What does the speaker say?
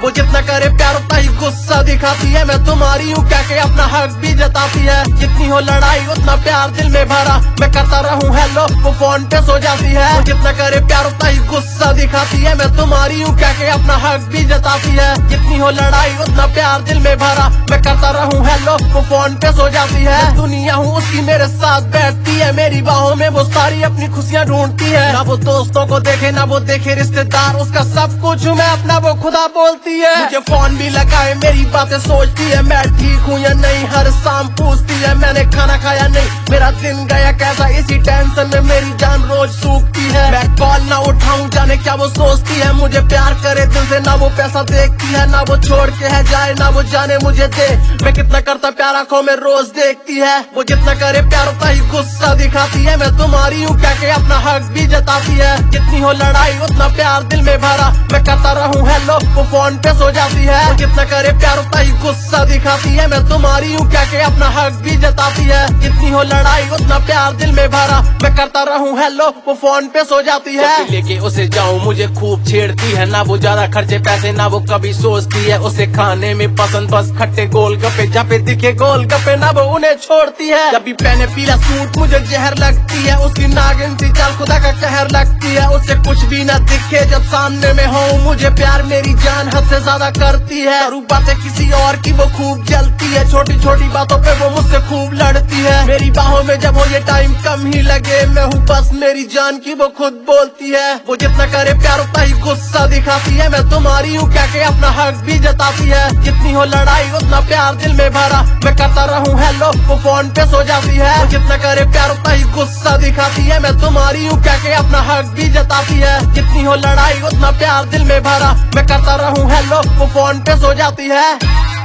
वो जितना करे प्यार उतना ही गुस्सा दिखाती है। मैं तुम्हारी हूँ कह के अपना हक भी जताती है। जितनी हो लड़ाई उतना प्यार दिल में भरा, मैं करता रहूँ हेलो वो फोन पे सो जाती है। वो जितना करे प्यार उतना ही गुस्सा दिखाती है। मैं तुम्हारी हूँ कह के अपना हक भी जताती है। जितनी हो लड़ाई उतना प्यार दिल में भरा, मैं करता रहूँ हेलो वो फोन पे सो जाती है। दुनिया हूँ उसकी मेरे साथ बैठती है, मेरी बाहों में वो सारी अपनी खुशियाँ ढूंढती है। ना वो दोस्तों को देखे ना वो देखे रिश्तेदार, उसका सब कुछ हूँ मैं अपना वो खुदा बोलती है। मुझे फोन भी लगाए मेरी बातें सोचती है, मैं ठीक हूँ या नहीं हर शाम पूछती है। मैंने खाना खाया नहीं, मेरा दिन गया कैसा, इसी टेंशन में मेरी जान रोज सूखती है। मैं कॉल ना उठाऊं जाने क्या वो सोचती है। मुझे प्यार करे दिल से, ना वो पैसा देखती है, ना वो छोड़ के है जाए, ना वो जाने मुझे दे। मैं कितना करता प्यार आंखों में रोज देखती है। वो जितना करे प्यार उतना ही गुस्सा दिखाती है। मैं तुम्हारी हूँ कह के अपना हक भी जताती है। जितनी हो लड़ाई उतना प्यार दिल में भरा, मैं करता रहूँ हेलो वो फोन पे सो जाती है। वो जितना करे प्यार उतना ही गुस्सा दिखाती है। मैं तुम्हारी हूँ कह के अपना हक भी जताती है। जितनी हो लड़ाई उतना प्यार दिल में भरा, मैं करता रहूँ हेलो वो फोन पे सो जाती है। लेके उसे जाऊं मुझे खूब छेड़ती है, ना वो ज्यादा खर्चे पैसे ना वो कभी सोचती है। उसे खाने में पसंद बस खट्टे गोल गप्पे, जहाँ पे दिखे गोल गप्पे ना वो उन्हें छोड़ती है। जब भी पहने पीला सूट मुझे जहर लगती है, उसकी नागिन सी चाल खुदा का कहर लगती है। उससे कुछ भी ना दिखे जब सामने में हो, मुझे प्यार मेरी जान हद से ज्यादा करती है। करूँ बातें किसी और की वो खूब जलती है, छोटी छोटी बातों पे वो मुझसे खूब लड़ती है। मेरी बाहों में जब हो ये टाइम कम ही लगे, मैं हूँ बस मेरी जान की वो खुद बोलती है। वो जितना करे प्यार उतना ही गुस्सा दिखाती है। मैं तुम्हारी हूँ कह के अपना हक भी जताती है। जितनी हो लड़ाई उतना प्यार दिल में भरा, मैं करता रहूँ हेलो वो फोन पे सो जाती है। वो जितना करे प्यार उतना ही गुस्सा दिखाती है। मैं तुम्हारी हूँ कह के अपना हक भी जताती है। जितनी हो लड़ाई उतना प्यार दिल में भरा, मैं करता रहूँ हेलो वो फोन पे सो जाती है।